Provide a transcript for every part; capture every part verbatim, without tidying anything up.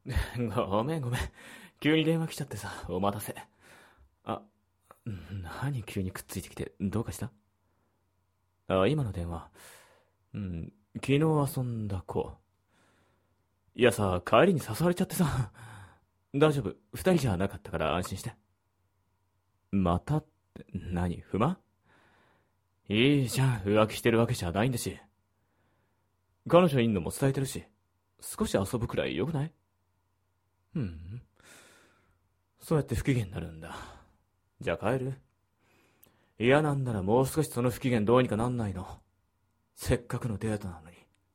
ごめんごめん。急に電話来ちゃってさ、お待たせ。あ、何急にくっついてきて、どうかした？あ、今の電話。うん、昨日遊んだ子。いやさ、帰りに誘われちゃってさ。大丈夫、二人じゃなかったから安心して。またって、何、不満？いいじゃん、浮気してるわけじゃないんだし。彼女いんのも伝えてるし、少し遊ぶくらいよくない？うん。そうやって不機嫌になるんだ。じゃあ帰る？嫌なんならもう少しその不機嫌どうにかなんないの？せっかくのデートなのに。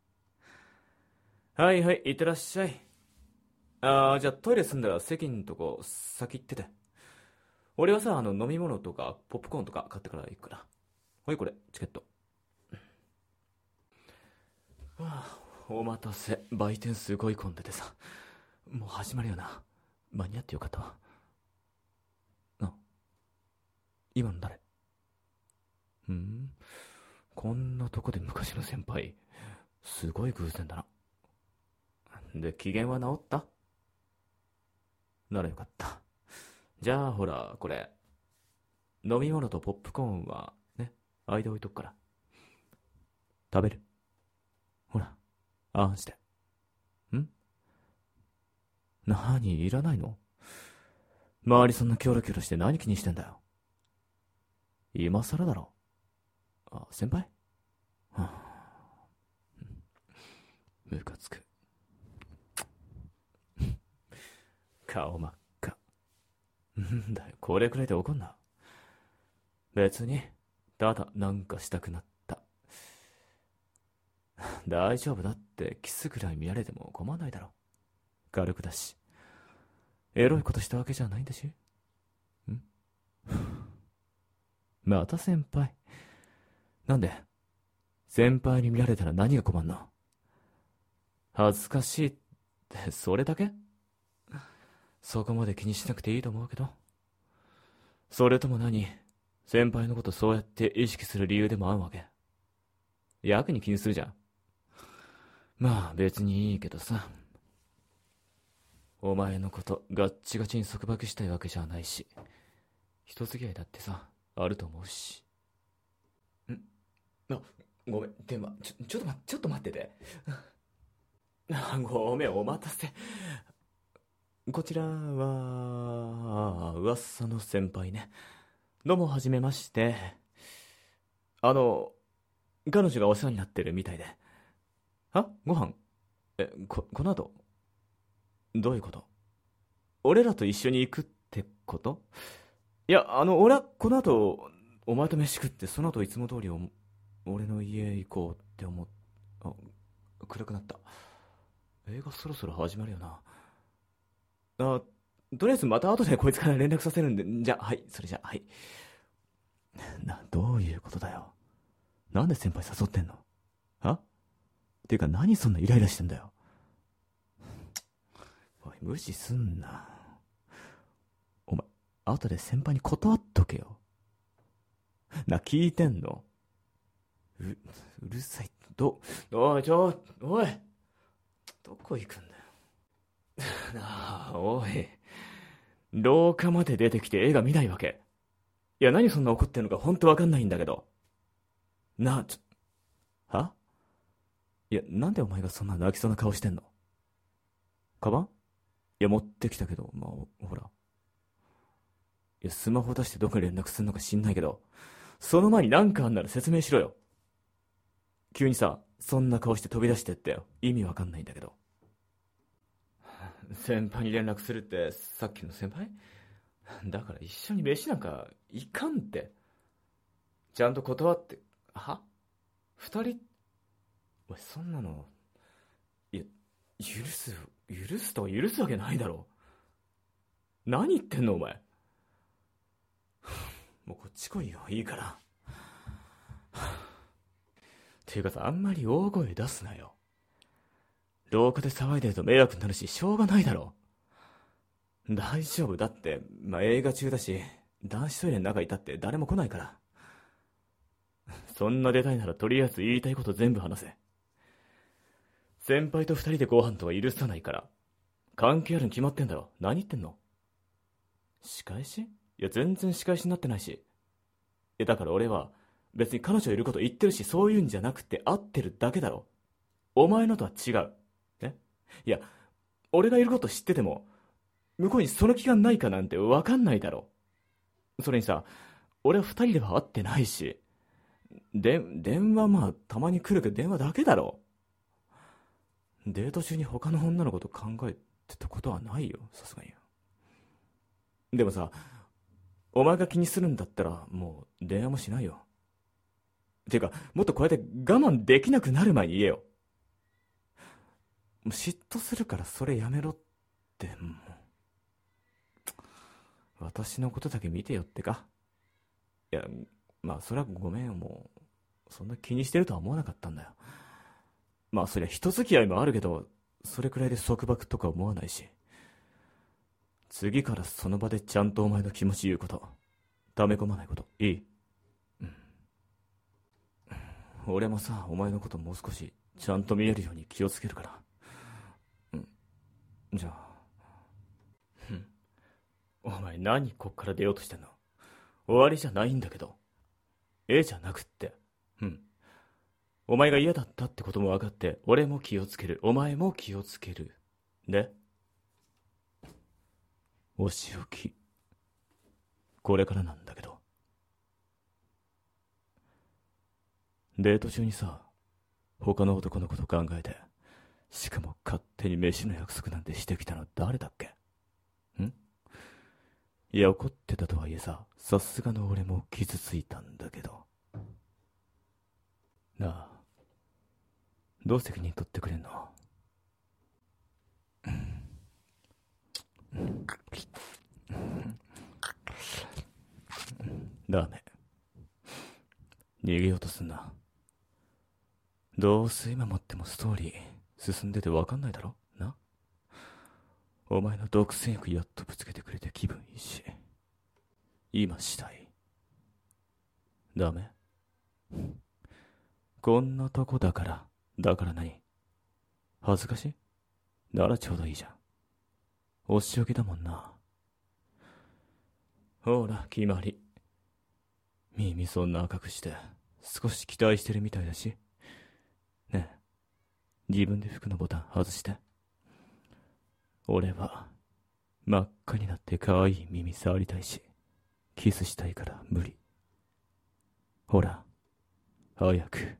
はいはい、いってらっしゃい。あー、じゃあトイレ済んだら席んとこ先行ってて。俺はさ、あの飲み物とかポップコーンとか買ってから行くから。はい、これ、チケット。はあ、お待たせ。売店すごい混んでてさ。もう始まるよな。間に合ってよかったわ。な、今の誰？んん、こんなとこで昔の先輩。すごい偶然だな。で、機嫌は治った？ならよかった。じゃあ、ほら、これ。飲み物とポップコーンは、ね、間置いとくから。食べる？ほら、あんして。ん？なに、いらないの？周りそんなキョロキョロして何気にしてんだよ。今更だろ。あ、先輩？はあ、ムカつく。顔真っ赤。んだよ、これくらいで怒んな。別に、ただなんかしたくなった。大丈夫だって、キスくらい見られても困んないだろ。軽くだし。エロいことしたわけじゃないんだし。ん？また先輩。なんで？先輩に見られたら何が困んの？恥ずかしいって、それだけ？そこまで気にしなくていいと思うけど。それとも何？先輩のことそうやって意識する理由でもあるわけ？やけに気にするじゃん。まあ別にいいけどさ。お前のことガッチガチに束縛したいわけじゃないし、人付き合いだってさ、あると思うし。ん？あ、ごめん、電話、ちょ、ちょっと待って、ちょっと待ってて。ごめん、お待たせ。こちらは、噂の先輩ね。どうも、はじめまして。あの、彼女がお世話になってるみたいで。あ、ご飯？え、こ、この後？どういうこと？俺らと一緒に行くってこと？いや、あの、俺はこの後、お前と飯食って、その後いつも通りお俺の家行こうって思っ、あ、暗くなった。映画そろそろ始まるよな。あ、とりあえずまた後でこいつから連絡させるんで、じゃあ、はい、それじゃあ、はい。な、どういうことだよ。なんで先輩誘ってんの？は？てか何そんなイライラしてんだよ。おい、無視すんな。お前、後で先輩に断っとけよ。な、聞いてんの？う、うるさい。ど、おい、ちょ、おい。どこ行くんだよ。なあ、おい。廊下まで出てきて映画見ないわけ？いや、何そんな怒ってんのかほんとわかんないんだけど。なあ、ちょ、はいや、なんでお前がそんな泣きそうな顔してんの？カバン？いや、持ってきたけど、まあ、ほら。いや、スマホ出してどこに連絡すんのか知んないけど、その前に何かあんなら説明しろよ。急にさ、そんな顔して飛び出してってよ。意味わかんないんだけど。先輩に連絡するって、さっきの先輩？だから一緒に飯なんかいかんって。ちゃんと断って、は？二人？おい、そんなの、いや、許す、許すとは許すわけないだろ。何言ってんのお前。もうこっち来いよ、いいから。ていうかさ、あんまり大声出すなよ。廊下で騒いでると迷惑になるし、しょうがないだろ。大丈夫だって、まあ、映画中だし、男子トイレの中いたって誰も来ないから。そんな出たいならとりあえず言いたいこと全部話せ。先輩と二人でご飯とは許さないから。 関係あるに決まってんだろ。何言ってんの？仕返し？いや、全然仕返しになってないし。いや、だから俺は別に彼女いること言ってるし、そういうんじゃなくて会ってるだけだろ。お前のとは違う。え？いや、俺がいること知ってても向こうにその気がないかなんて分かんないだろ。それにさ、俺は二人では会ってないし、で電話まあたまに来るけど電話だけだろ。デート中に他の女のこと考えてたことはないよ、さすがに。でもさ、お前が気にするんだったらもう電話もしないよ。てか、もっとこうやって我慢できなくなる前に言えよ。嫉妬するからそれやめろって。もう私のことだけ見てよってか。いや、まあそれはごめんよ。もうそんな気にしてるとは思わなかったんだよ。まあそりゃ人付き合いもあるけど、それくらいで束縛とか思わないし。次からその場でちゃんとお前の気持ち言うこと、溜め込まないこと、いい？うん。俺もさ、お前のこともう少しちゃんと見えるように気をつけるから。うん。じゃあ。うん。お前何こっから出ようとしてんの？終わりじゃないんだけど。ええじゃなくって。うん。お前が嫌だったってことも分かって、俺も気をつける。お前も気をつける。で、お仕置き。これからなんだけど。デート中にさ、他の男のこと考えて、しかも勝手に飯の約束なんてしてきたの誰だっけ？ん？いや、怒ってたとはいえさ、さすがの俺も傷ついたんだけど。なあ、どう責任取ってくれんの？ダメ。逃げようとすんな。どうせ今もってもストーリー進んでて分かんないだろな。お前の独占欲やっとぶつけてくれて気分いいし、今したい。ダメ？こんなとこだから。だから何？恥ずかしい？ならちょうどいいじゃん。お仕置きだもんな。ほら決まり。耳そんな赤くして少し期待してるみたいだし。ねえ、自分で服のボタン外して。俺は真っ赤になって可愛い耳触りたいし、キスしたいから無理。ほら早く。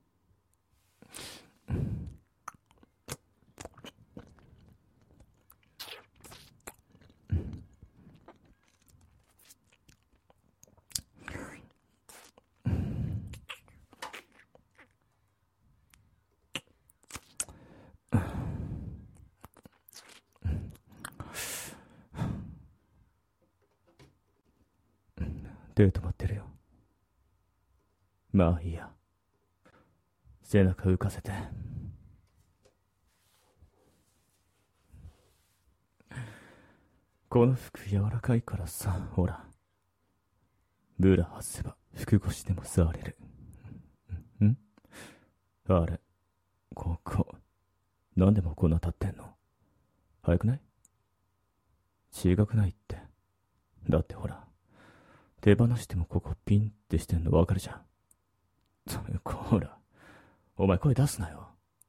デート待ってるよ。まあいいや。背中浮かせて。この服柔らかいからさ、ほら。ブラ外せば服越しでも触れる。ん？あれ、ここ、なんでもこんな立ってんの？早くない？違くないって。だってほら、手放してもここピンってしてんのわかるじゃん。ほら、お前声出すなよ。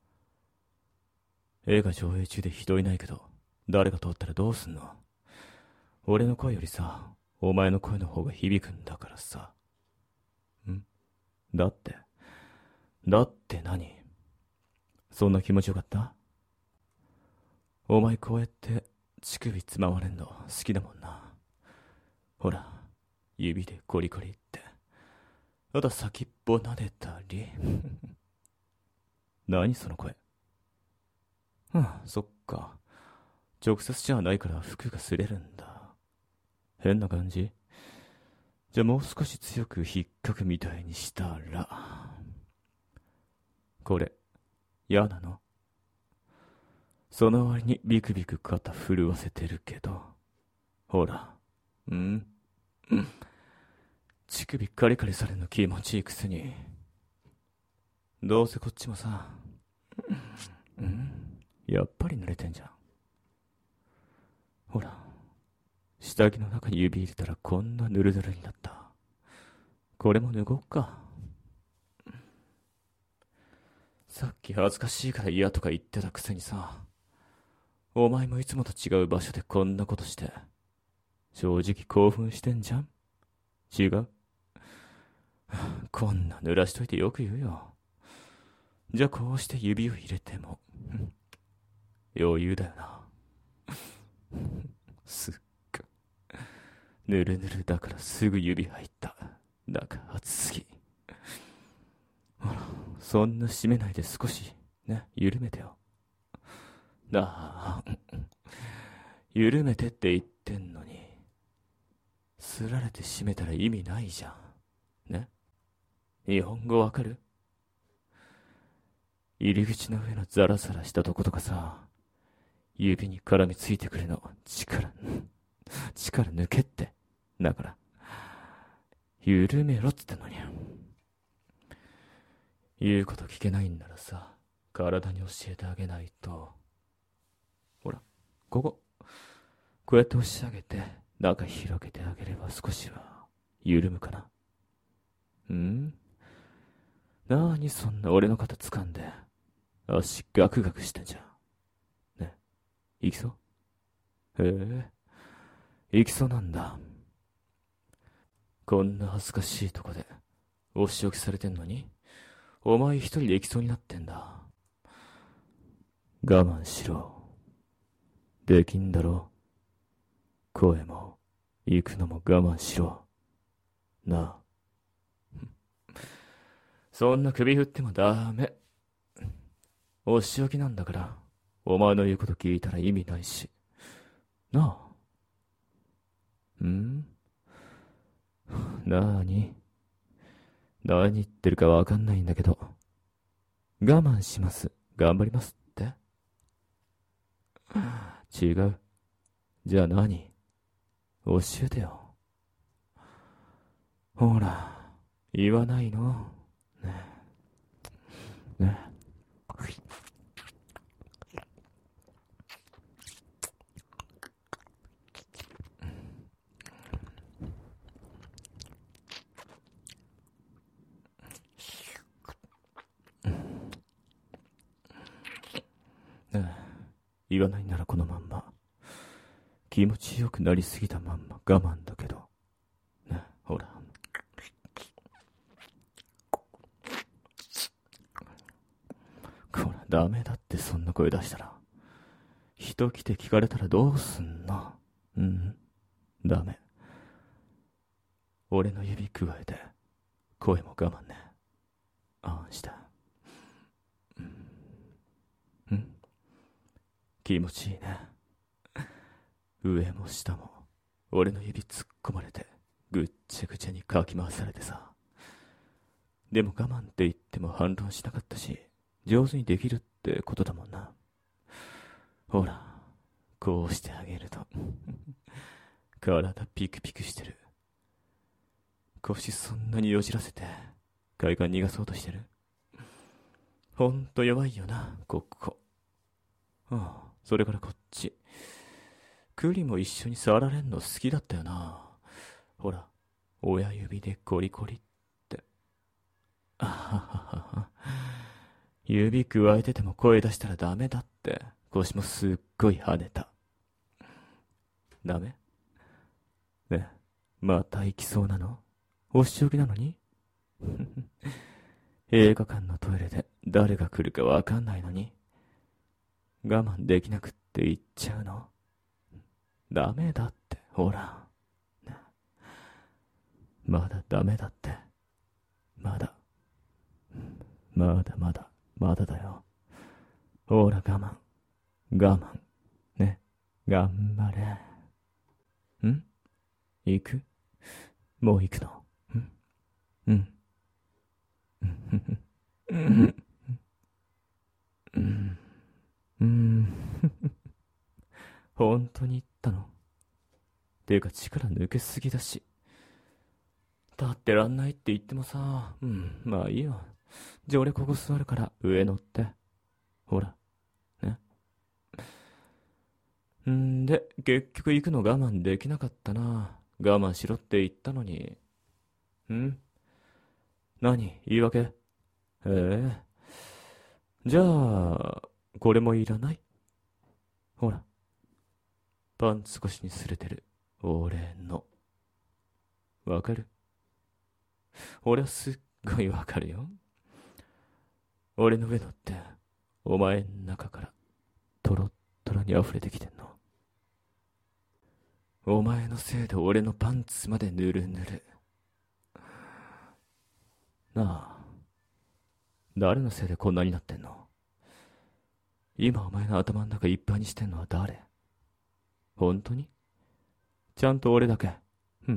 映画上映中で人いないけど、誰が通ったらどうすんの？俺の声よりさ、お前の声の方が響くんだからさ。ん？だって、だって何？そんな気持ちよかった？お前こうやって乳首つままれんの好きだもんな。ほら、指でコリコリって。あと先っぽ撫でたり。何その声。うん、そっか。直接じゃないから服が擦れるんだ。変な感じ？じゃあもう少し強く引っかくみたいにしたら。これ、嫌なの？その割にビクビク肩震わせてるけど。ほら、うん？乳首カリカリされるの気持ちいいくせに。どうせこっちもさ、うん？やっぱり濡れてんじゃん。 下着の中に指入れたらこんなヌルヌルになった。これも脱ごうか。さっき恥ずかしいから嫌とか言ってたくせにさ、お前もいつもと違う場所でこんなことして、正直興奮してんじゃん？違う？こんな濡らしといてよく言うよ。じゃあこうして指を入れても、余裕だよな。すっか。ぬるぬるだからすぐ指入った。だから熱すぎ。ほら、そんな締めないで少し、ね、緩めてよ。なあ、緩めてって言ってんのに、すられて締めたら意味ないじゃん。ね？日本語わかる？入り口の上のザラザラしたとことかさ、指に絡みついてくるの、力、力抜けって。だから、緩めろっつってんのに。言うこと聞けないんならさ、体に教えてあげないと。ほら、ここ。こうやって押し上げて、中広げてあげれば少しは緩むかな。ん？なーにそんな俺の肩掴んで、足ガクガクしてんじゃん。ね、行きそう？へえ、行きそうなんだ。こんな恥ずかしいとこで、お仕置きされてんのに、お前一人で行きそうになってんだ。我慢しろ。できんだろ。声も、行くのも我慢しろ。なあ。そんな首振ってもダメ。お仕置きなんだから、お前の言うこと聞いたら意味ないし。なあ。ん？なーに？何言ってるかわかんないんだけど。我慢します。頑張りますって？違う。じゃあ何？教えてよ。ほら、言わないの？ねえ。ねえ。ねえ。言わないならこのまんま。気持ちよくなりすぎたまんま我慢だけど。ねえ、ほら。こら、ダメだってそんな声出したら。人来て聞かれたらどうすんの？うん、ダメ。俺の指くわえて、声も我慢ね。ああ、した。うん、気持ちいいね。上も下も、俺の指突っ込まれて、ぐっちゃぐちゃにかき回されてさ。でも我慢って言っても反論しなかったし、上手にできるってことだもんな。ほら、こうしてあげると。体ピクピクしてる。腰そんなによじらせて、海岸逃がそうとしてる。ほんと弱いよな、ここ。ああ、それからこっち。栗も一緒に触られんの好きだったよな。ほら、親指でコリコリって。あははは。指くわえてても声出したらダメだって、腰もすっごい跳ねた。ダメ？ねえ、また行きそうなの？お仕置きなのに？映画館のトイレで誰が来るかわかんないのに、我慢できなくって言っちゃうの？ダメだって、ほら。ね、まだダメだって。まだ。まだまだ、まだだよ。ほら、我慢。我慢。ね。頑張れ。ん？行く？もう行くの？ん？うん。うん。うん。うん。本当に言ったの？ていうか力抜けすぎだし。立ってらんないって言ってもさ、うん、まあいいよ。じゃあ俺ここ座るから上乗って。ほら。ね。んで、結局行くの我慢できなかったな。我慢しろって言ったのに。ん何言い訳？ええ。じゃあ、これもいらない？ほら。パンツ越しに擦れてる。俺の。わかる？俺はすっごいわかるよ。俺の上のって、お前ん中からトロットロに溢れてきてんの。お前のせいで俺のパンツまでぬるぬる。なあ、誰のせいでこんなになってんの？今お前の頭の中いっぱいにしてんのは誰？本当に？ちゃんと俺だけ。うん。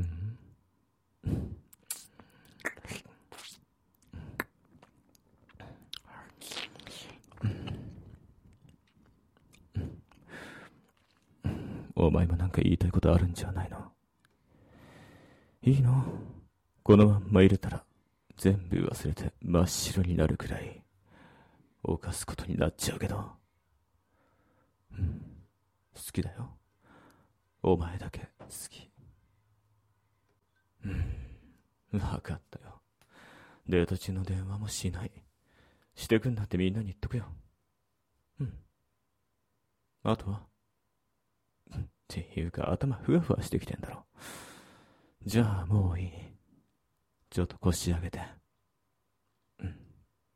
お前もなんか言いたいことあるんじゃないの？いいの？このまんま入れたら全部忘れて真っ白になるくらい犯すことになっちゃうけど。うん、好きだよ。お前だけ好き。うん、分かったよ。デート中の電話もしない。してくんなってみんなに言っとくよ。うん。あとはっていうか頭ふわふわしてきてんだろ。じゃあもういい。ちょっと腰上げて。うん。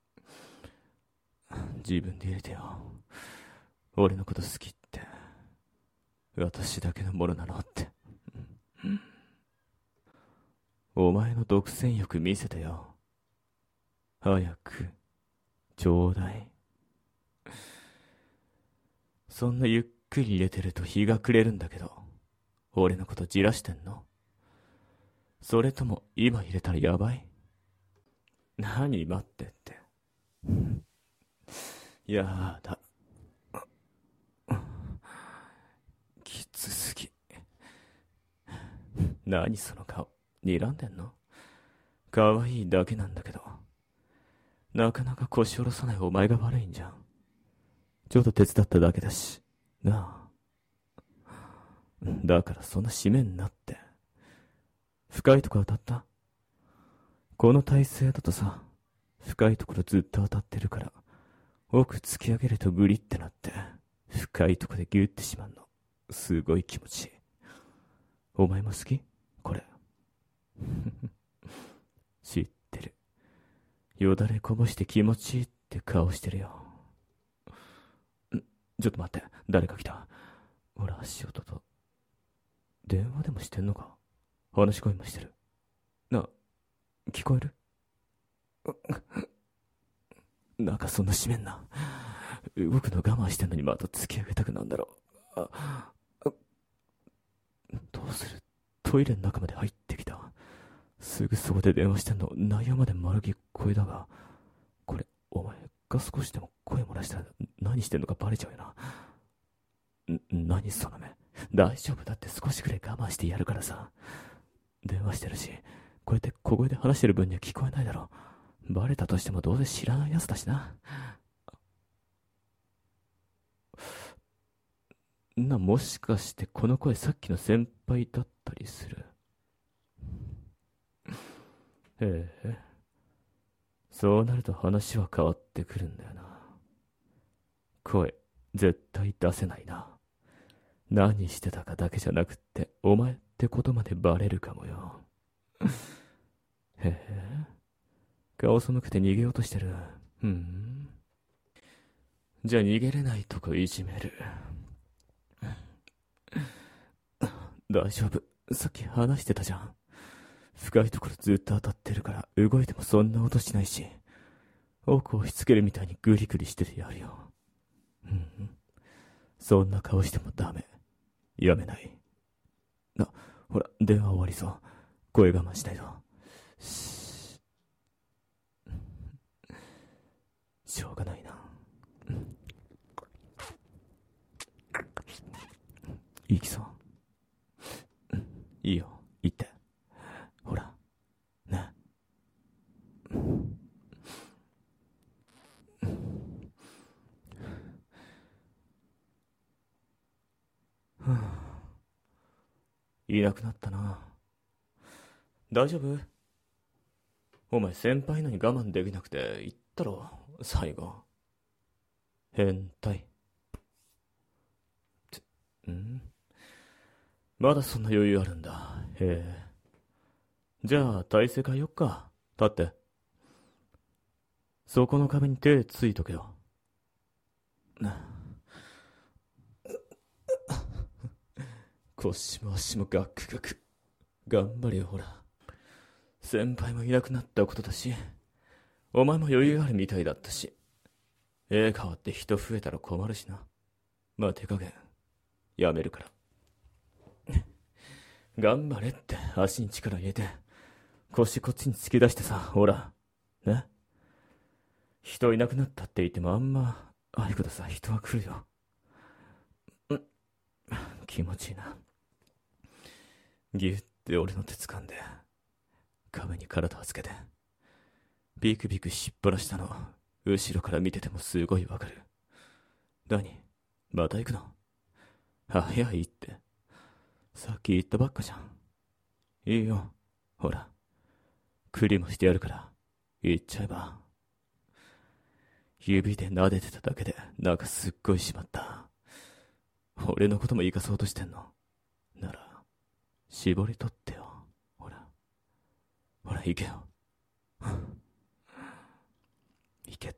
自分で入れてよ。俺のこと好きって。私だけのものなのって。お前の独占欲見せてよ。早く、ちょうだい。そんなゆっくり入れてると日が暮れるんだけど、俺のことじらしてんの？それとも今入れたらやばい？何待ってって。やだ。きつすぎ。何その顔、睨んでんの？可愛いだけなんだけど。なかなか腰下ろさないお前が悪いんじゃん。ちょっと手伝っただけだし。なあ。だからそんな締めんなって。深いとこ当たった？この体勢だとさ、深いところずっと当たってるから、奥突き上げるとグリってなって、深いとこでギュってしまうの。すごい気持ちいい。お前も好き？これ。知ってる。よだれこぼして気持ちいいって顔してるよ。ん、ちょっと待って、誰か来た。ほら、足音と。電話でもしてんのか？話し声もしてる。な、聞こえる？なんかそんな閉めんな。動くの我慢してんのにまた突き上げたくなんだろう。あ、あ、どうする？トイレの中まで入ってきた。すぐそこで電話してんの内容まで丸聞こえだが、これお前が少しでも声漏らしたら何してんのかバレちゃうよな。ん、何その目。大丈夫だって少しくらい我慢してやるからさ。電話してるし、こうやって小声で話してる分には聞こえないだろ。バレたとしてもどうせ知らないやつだしな。な、もしかしてこの声さっきの先輩だったりする？ええ。そうなると話は変わってくるんだよな。声、絶対出せないな。何してたかだけじゃなくって、お前ってことまでバレるかもよ。へえ。顔背けて逃げようとしてる。うん。じゃあ逃げれないとこいじめる。大丈夫。さっき話してたじゃん。深いところずっと当たってるから動いてもそんな音しないし、奥を押し付けるみたいにグリグリしててやるよ。うん。そんな顔してもダメ。やめない。な、ほら、電話終わりそう。声我慢しないと。ししょうがないな。行きそう。いいよ、行って。ほら、ね。はいなくなったな。大丈夫？お前先輩のに我慢できなくて言ったろ、最後。変態。つ、んまだそんな余裕あるんだ。へえ。じゃあ体勢変えよっか。立って。そこの壁に手ついとけよ。腰も足もガクガク。頑張れよ、ほら。先輩もいなくなったことだし、お前も余裕あるみたいだったし、絵変わって人増えたら困るしな。まあ手加減、やめるから。頑張れって足に力入れて、腰こっちに突き出してさ、ほら。ね。人いなくなったって言ってもあんま、ああいうことさ、人は来るよ。ん気持ちいいな。ギュッて俺の手掴んで、壁に体をつけて、ビクビクしっぱらしたの、後ろから見ててもすごいわかる。何？また行くの？あ、いや、いいって。さっき言ったばっかじゃん。いいよ。ほら、クリもしてやるから、行っちゃえば。指で撫でてただけで、なんかすっごいしまった。俺のことも生かそうとしてんの？なら、絞り取ってよ。ほら。ほら、行けよ。行けって。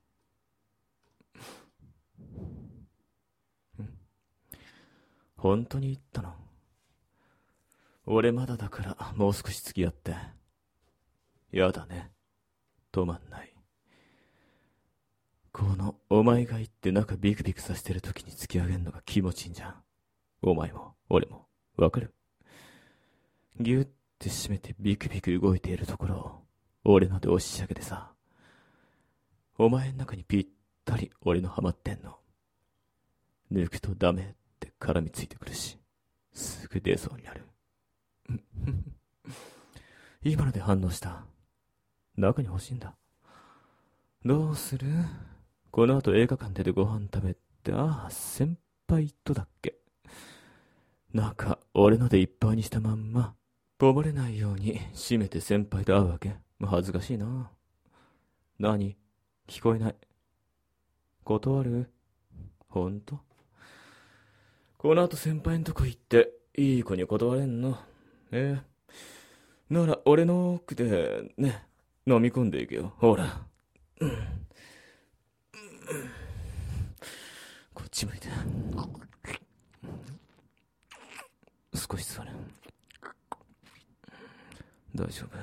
本当に言ったの？俺まだだからもう少し付き合って。やだね。止まんない。このお前が言って中ビクビクさせてる時に突き上げんのが気持ちいいんじゃん。お前も俺もわかる？ギュッて締めてビクビク動いているところを俺ので押し上げてさ、お前の中にぴったり俺のハマってんの。抜くとダメって絡みついてくるし、すぐ出そうになる。今ので反応した。中に欲しいんだ。どうする？この後映画館でご飯食べて、ああ、先輩とだっけ。中、俺のでいっぱいにしたまんま、こぼれないように閉めて先輩と会うわけ。恥ずかしいな。何？聞こえない。断る？ほんと？この後先輩んとこ行って、いい子に断れんの？ええ。なら、俺の奥で、ね、飲み込んでいけよ。ほら。うん、こっち向いて。少し座る。大丈夫。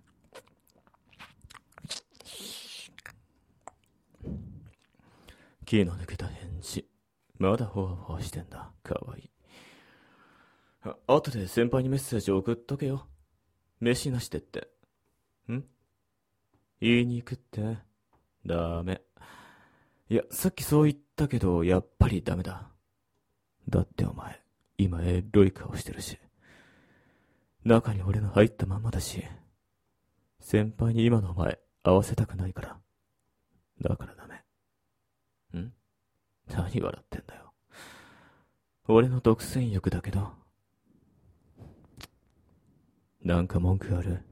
気の抜けた返事。まだほわほわしてんだ。かわいい。あ、後で先輩にメッセージ送っとけよ。飯なしでって。ん？言いに行くって。ダメ。いや、さっきそう言ったけど、やっぱりダメだ。だってお前、今エロい顔してるし。中に俺の入ったまんまだし。先輩に今のお前、合わせたくないから。だからダメ。ん？何笑ってんだよ。俺の独占欲だけど。なんか文句ある？